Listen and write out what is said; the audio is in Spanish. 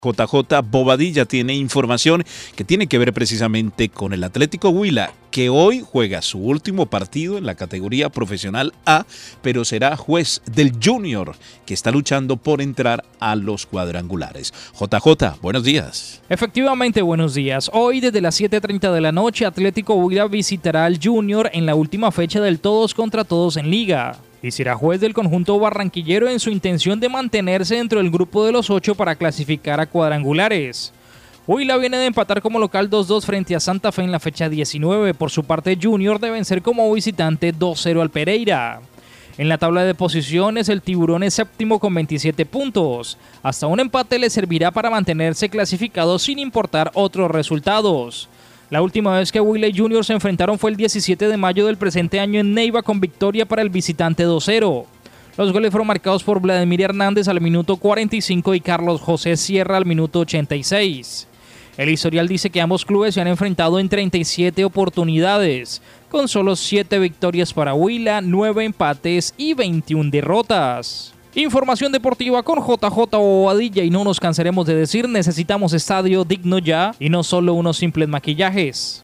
JJ Bobadilla tiene información que tiene que ver precisamente con el Atlético Huila, que hoy juega su último partido en la categoría profesional A, pero será juez del Junior, que está luchando por entrar a los cuadrangulares. JJ, buenos días. Efectivamente, buenos días. Hoy desde las 7:30 de la noche, Atlético Huila visitará al Junior en la última fecha del todos contra todos en Liga. Y será juez del conjunto barranquillero en su intención de mantenerse dentro del grupo de los 8 para clasificar a cuadrangulares. Huila viene de empatar como local 2-2 frente a Santa Fe en la fecha 19. Por su parte, Junior debe vencer como visitante 2-0 al Pereira. En la tabla de posiciones, el Tiburón es séptimo con 27 puntos. Hasta un empate le servirá para mantenerse clasificado sin importar otros resultados. La última vez que Huila y Junior se enfrentaron fue el 17 de mayo del presente año en Neiva con victoria para el visitante 2-0. Los goles fueron marcados por Vladimir Hernández al minuto 45 y Carlos José Sierra al minuto 86. El historial dice que ambos clubes se han enfrentado en 37 oportunidades, con solo 7 victorias para Huila, 9 empates y 21 derrotas. Información deportiva con JJ Bobadilla, y no nos cansaremos de decir, necesitamos estadio digno ya y no solo unos simples maquillajes.